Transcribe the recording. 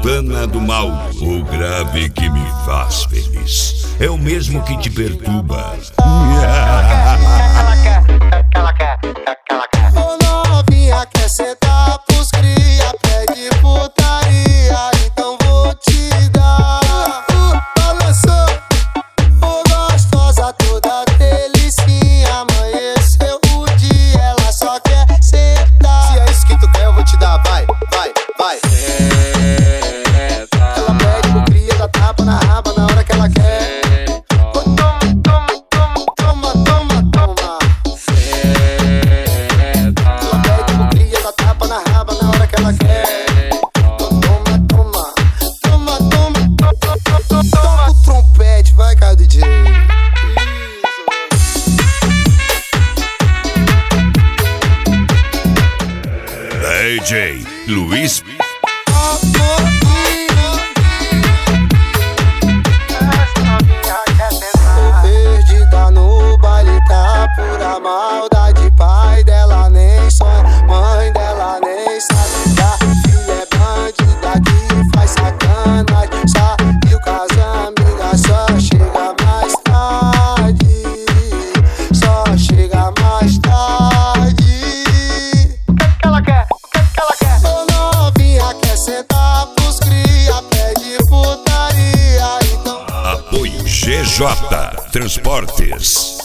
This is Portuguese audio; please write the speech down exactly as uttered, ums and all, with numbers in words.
Santana do Mauro. O grave que me faz feliz é o mesmo que te perturba. Ô novinha, quer sentar pros cria, pede putaria, então vou te dar. Uh, balançou, ô gostosa toda delicinha, amanheceu o dia, ela só quer sentar. Se é isso que tu quer, eu vou te dar, vai, vai, vai. Ela pede pro cria, dá tapa na raba na hora que ela quer. D J Luiz. O perdida no baile tá pura maldade. Pai dela nem sonha, mãe dela nem sabe. Da filha é bandida que faz sacanagem. Saiu com as amigas, só chega mais tarde. Só chega mais tarde. O que que ela quer? Sentar pros cria, pede putaria, então. Apoio G J Transportes.